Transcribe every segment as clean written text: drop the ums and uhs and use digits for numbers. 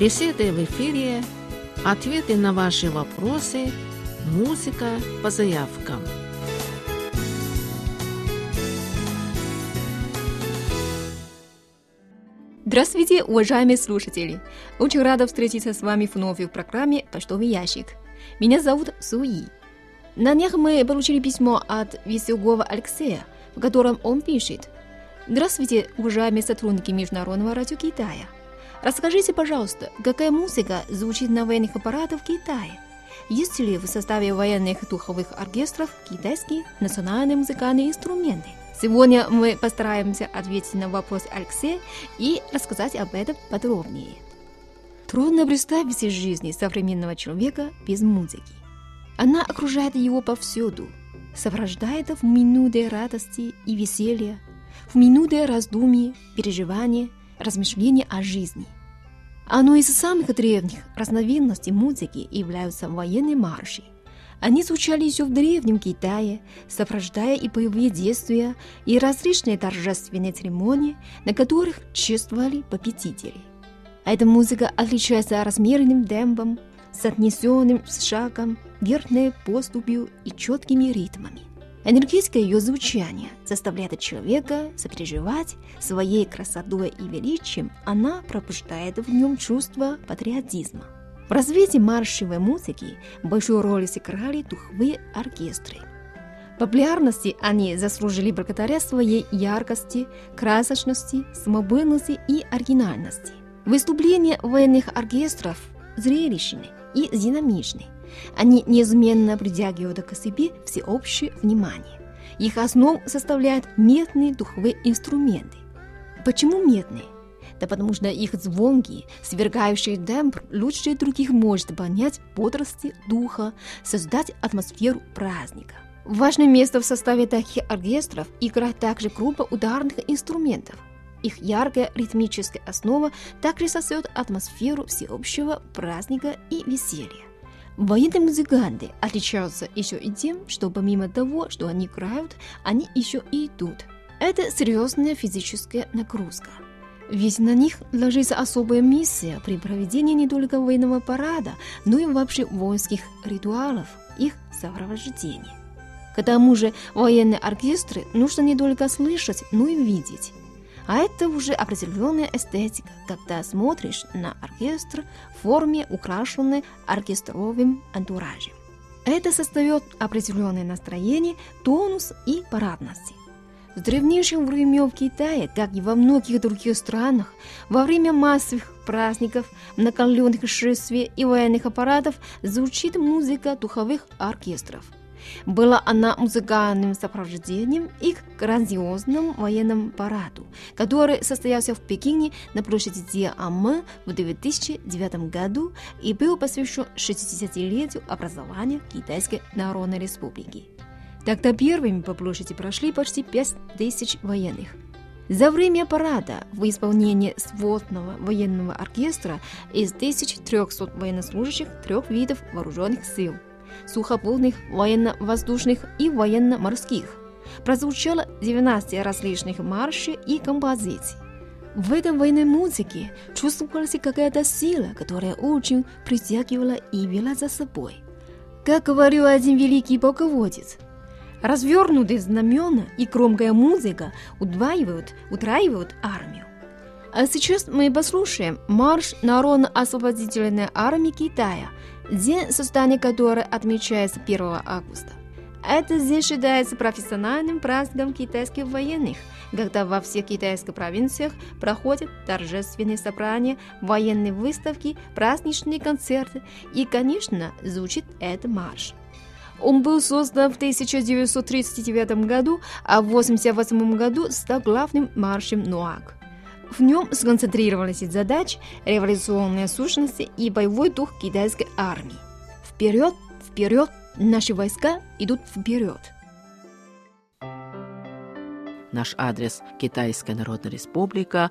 Беседы в эфире, ответы на ваши вопросы, музыка по заявкам. Здравствуйте, уважаемые слушатели! Очень рада встретиться с вами вновь в программе «Почтовый ящик». Меня зовут Суи. На днях мы получили письмо от Веселгова Алексея, в котором он пишет: «Здравствуйте, уважаемые сотрудники Международного радио Китая. Расскажите, пожалуйста, какая музыка звучит на военных аппаратах в Китае? Есть ли в составе военных духовых оркестров китайские национальные музыкальные инструменты?» Сегодня мы постараемся ответить на вопрос Алексея и рассказать об этом подробнее. Трудно представить себе жизнь современного человека без музыки. Она окружает его повсюду, сопровождает в минуты радости и веселья, в минуты раздумий, переживаний, размышления о жизни. Одной из самых древних разновидностей музыки являются военные марши. Они звучали еще в Древнем Китае, сопровождая и боевые действия, и различные торжественные церемонии, на которых чествовали победителей. Эта музыка отличается размеренным темпом, соотнесенным с шагом, верной поступью и четкими ритмами. Энергетика ее звучания заставляет человека сопереживать своей красотой и величием, она пробуждает в нем чувство патриотизма. В развитии маршевой музыки большую роль сыграли духовые оркестры. Популярности они заслужили благодаря своей яркости, красочности, самобытности и оригинальности. Выступления военных оркестров зрелищны и динамичны. Они неизменно притягивают к себе всеобщее внимание. Их основу составляют медные духовые инструменты. Почему медные? Да потому что их звонкий, свергающий тембр лучше других может понять бодрости духа, создать атмосферу праздника. Важное место в составе таких оркестров играет также группа ударных инструментов. Их яркая ритмическая основа также создает атмосферу всеобщего праздника и веселья. Военные музыканты отличаются еще и тем, что помимо того, что они играют, они еще и идут. Это серьезная физическая нагрузка. Ведь на них ложится особая миссия при проведении не только военного парада, но и вообще воинских ритуалов, их сопровождения. К тому же военные оркестры нужно не только слышать, но и видеть. А это уже определенная эстетика, когда смотришь на оркестр в форме, украшенной оркестровым антуражем. Это создает определенное настроение, тонус и парадность. С древнейших времен в Китае, как и во многих других странах, во время массовых праздников, многолюдных шествий и военных аппаратов звучит музыка духовых оркестров. Была она музыкальным сопровождением их грандиозному военному параду, который состоялся в Пекине на площади Дианмэн в 2009 году и был посвящен 60-летию образования Китайской Народной Республики. Тогда первыми по площади прошли почти 5000 военных. За время парада в исполнении сводного военного оркестра из 1300 военнослужащих 3 видов вооруженных сил – сухопутных, военно-воздушных и военно-морских – прозвучало 12 различных маршей и композиций. В этой военной музыке чувствовалась какая-то сила, которая очень притягивала и вела за собой. Как говорил один великий полководец: развернутые знамена и громкая музыка утраивают армию. А сейчас мы послушаем марш Народно-освободительной армии Китая, день создания которой отмечается 1 августа. Это день считается профессиональным праздником китайских военных, когда во всех китайских провинциях проходят торжественные собрания, военные выставки, праздничные концерты и, конечно, звучит этот марш. Он был создан в 1939 году, а в 1988 году стал главным маршем НОАК. В нем сконцентрировались задачи, революционные сущности и боевой дух китайской армии. Вперед, вперед, наши войска идут вперед. Наш адрес: Китайская Народная Республика,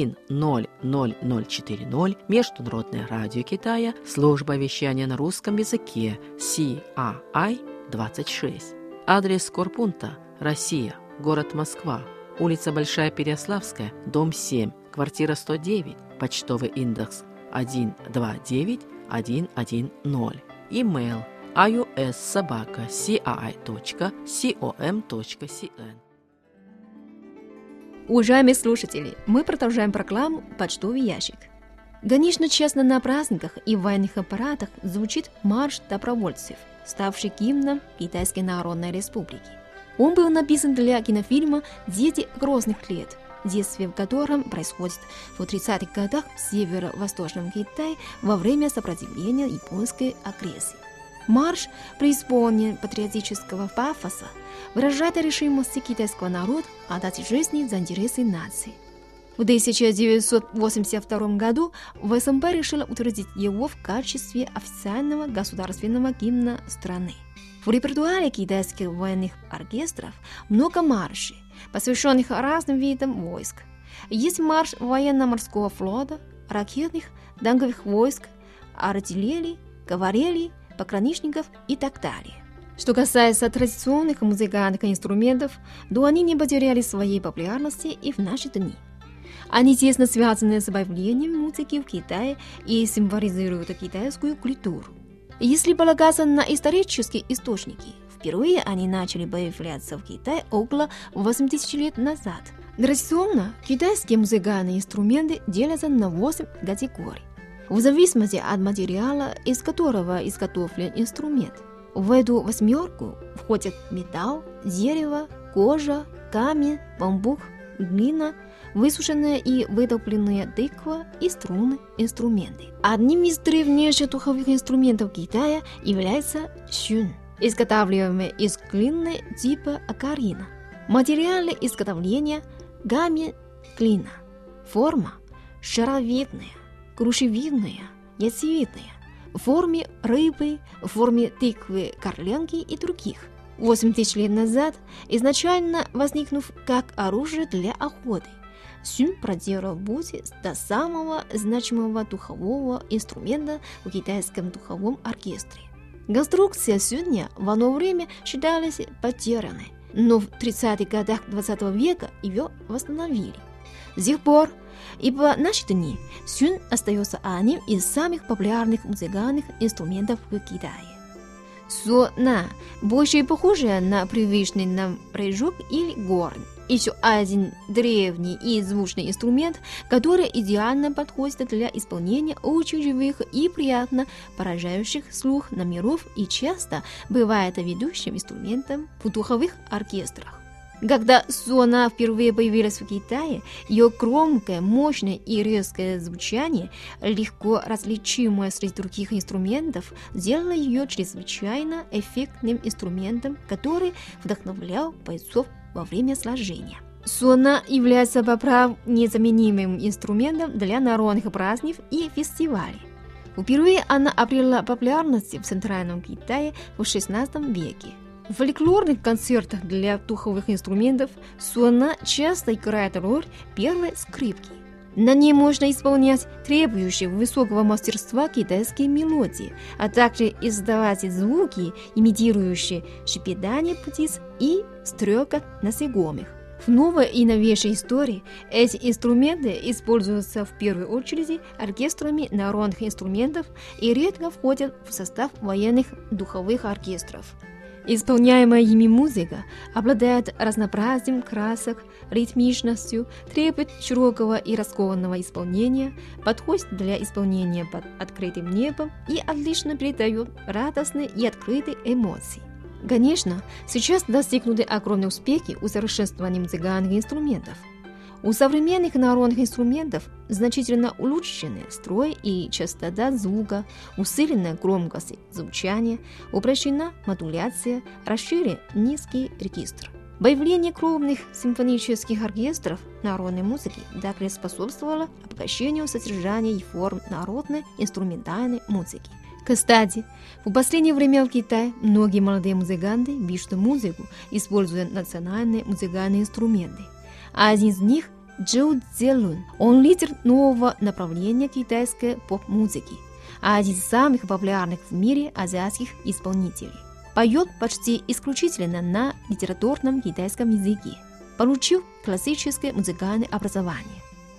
1000040, Международное радио Китая, служба вещания на русском языке, CRI 26. Адрес корпункта: Россия, город Москва, улица Большая Переяславская, дом 7, квартира 109, почтовый индекс 129 110. Email ios@cii.com.cn. Уважаемые слушатели, мы продолжаем программу «Почтовый ящик». Конечно, часто на праздниках и в военных аппаратах звучит марш добровольцев, ставший гимном Китайской Народной Республики. Он был написан для кинофильма «Дети грозных лет», действие в котором происходит в 30-х годах в северо-восточном Китае во время сопротивления японской агрессии. Марш, преисполнен патриотического пафоса, выражает решимость китайского народа отдать жизни за интересы нации. В 1982 году ВСМП решила утвердить его в качестве официального государственного гимна страны. В репертуаре китайских военных оркестров много маршей, посвященных разным видам войск. Есть марш военно-морского флота, ракетных, танковых войск, артиллерии, кавалерии, пограничников и так далее. Что касается традиционных музыкальных инструментов, то они не потеряли своей популярности и в наши дни. Они тесно связаны с появлением музыки в Китае и символизируют китайскую культуру. Если полагаться на исторические источники, впервые они начали появляться в Китае около 8000 лет назад. Традиционно китайские музыкальные инструменты делятся на 8 категорий, в зависимости от материала, из которого изготовлен инструмент. В эту восьмерку входят металл, дерево, кожа, камень, бамбук, глина, высушенная и вытопленная тыква и струнные инструменты. Одним из древнейших духовых инструментов Китая является сюн, изготавливаемый из глины типа акарина. Материалы изготовления – камень, глина. Форма – шаровидная, грушевидная, яйцевидная, в форме рыбы, в форме тыквы, горлянки и других. 8000 лет назад, изначально возникнув как оружие для охоты, сюн проделал путь до самого значимого духового инструмента в китайском духовом оркестре. Конструкция сюня в одно время считалась потерянной, но в 30-х годах 20 века ее восстановили. С тех пор и по наши дни сюн остается одним из самых популярных музыкальных инструментов в Китае. Суна, больше похожая на привычный нам рожок или горн. Еще один древний и звучный инструмент, который идеально подходит для исполнения очень живых и приятно поражающих слух номеров и часто бывает ведущим инструментом в духовых оркестрах. Когда суна впервые появилась в Китае, ее громкое, мощное и резкое звучание, легко различимое среди других инструментов, сделало ее чрезвычайно эффектным инструментом, который вдохновлял бойцов во время сражения. Суна является по праву незаменимым инструментом для народных праздников и фестивалей. Впервые она обрела популярность в Центральном Китае в XVI веке. В фольклорных концертах для духовых инструментов суна часто играет роль первой скрипки. На ней можно исполнять требующие высокого мастерства китайские мелодии, а также издавать звуки, имитирующие шипение птиц и стрекот насекомых. В новой и новейшей истории эти инструменты используются в первую очередь оркестрами народных инструментов и редко входят в состав военных духовых оркестров. Исполняемая ими музыка обладает разнообразием красок, ритмичностью, требует широкого и раскованного исполнения, подходит для исполнения под открытым небом и отлично передает радостные и открытые эмоции. Конечно, сейчас достигнуты огромные успехи в усовершенствовании музыкальных инструментов. У современных народных инструментов значительно улучшены строй и частота звука, усилена громкость звучания, упрощена модуляция, расширен низкий регистр. Появление крупных симфонических оркестров народной музыки также способствовало обогащению содержания и форм народной инструментальной музыки. Кстати, в последнее время в Китае многие молодые музыканты пишут музыку, используя национальные музыкальные инструменты. Один из них – Чжоу Цзелун. Он лидер нового направления китайской поп-музыки, один из самых популярных в мире азиатских исполнителей. Поет почти исключительно на литературном китайском языке, получив классическое музыкальное образование.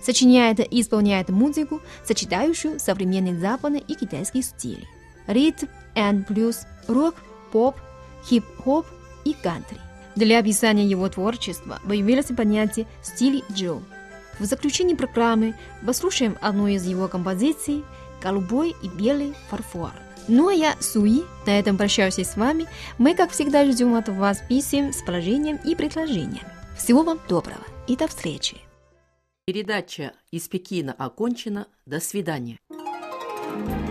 Сочиняет и исполняет музыку, сочетающую современные западные и китайские стили. Ритм and блюз, рок, поп, хип-хоп и кантри. Для описания его творчества появилось понятие «стиль Джо». В заключении программы послушаем одну из его композиций «Голубой и белый фарфор». Ну а я, Суи, на этом прощаюсь с вами. Мы, как всегда, ждем от вас писем с положением и предложением. Всего вам доброго и до встречи. Передача из Пекина окончена. До свидания.